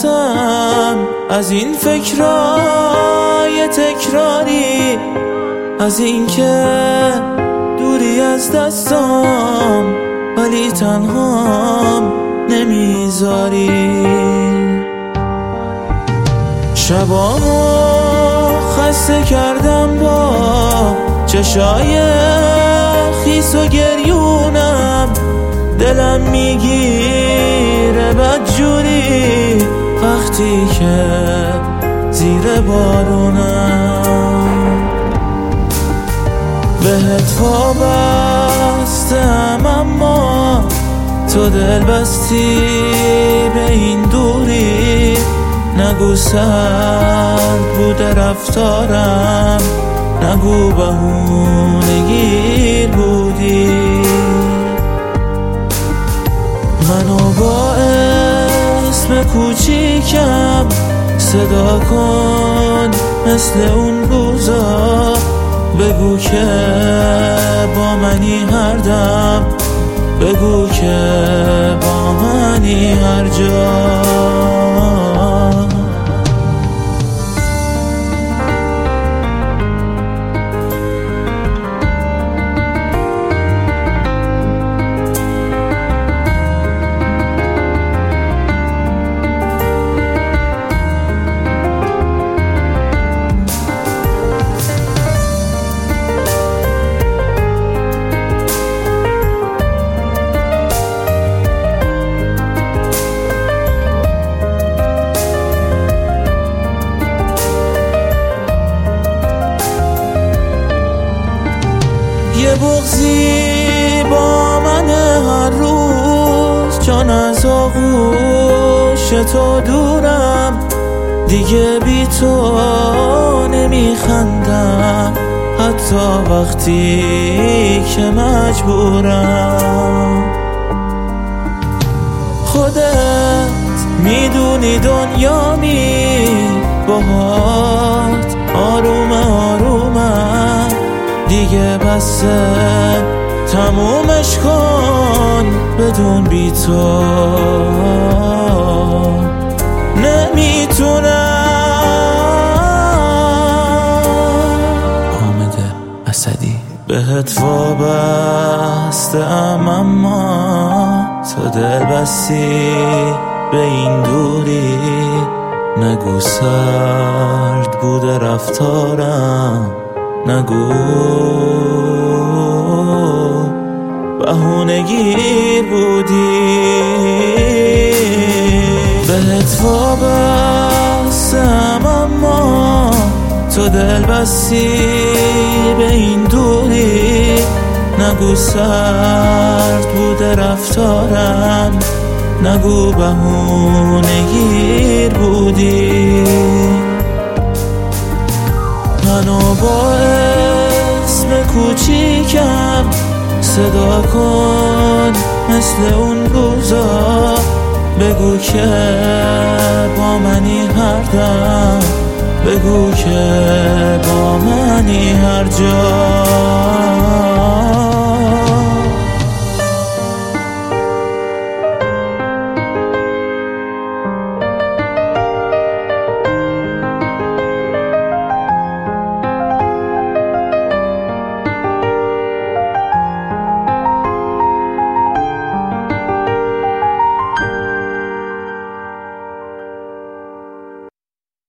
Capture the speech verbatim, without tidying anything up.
ترسم از این فکرای تکراری، از این که دوری از دستام ولی تنهام نمیذاری. شبامو خسته کردم با چشای خیس و گریونم، دلم میگیره بدجوری وقتی که زیر بارونم. بهت وابستم اما تو دل بستی به این دوری، نگو سرد بوده رفتارم، نگو بهونه‌گیر بودی. منو با اسم کوچیکم صدا کن مثل اون روزا، بگو که با منی هر دم، بگو که با منی هر جا. یه بغضی با من هر روز، جان از آغوش تو دورم، دیگه بی تو نمیخندم حتی وقتی که مجبورم. خودت میدونی دنیامی باهات آروم آرومم، دیگه بسه تمومش کن بدون بی تو نمیتونم. حامد اسدی. بهت وابستم اما تو دل بستی به این دوری، نگو سرد بوده رفتارم، نگو بهونه‌گیر بودی. بهت وابستم اما تو دل بستی به این دوری، نگو سرد بوده رفتارم، نگو بهونه‌گیر بودی. منو با اسم کوچیکم صدا کن مثل اون روزا، بگو که با منی هر دم، بگو که با منی هر جا.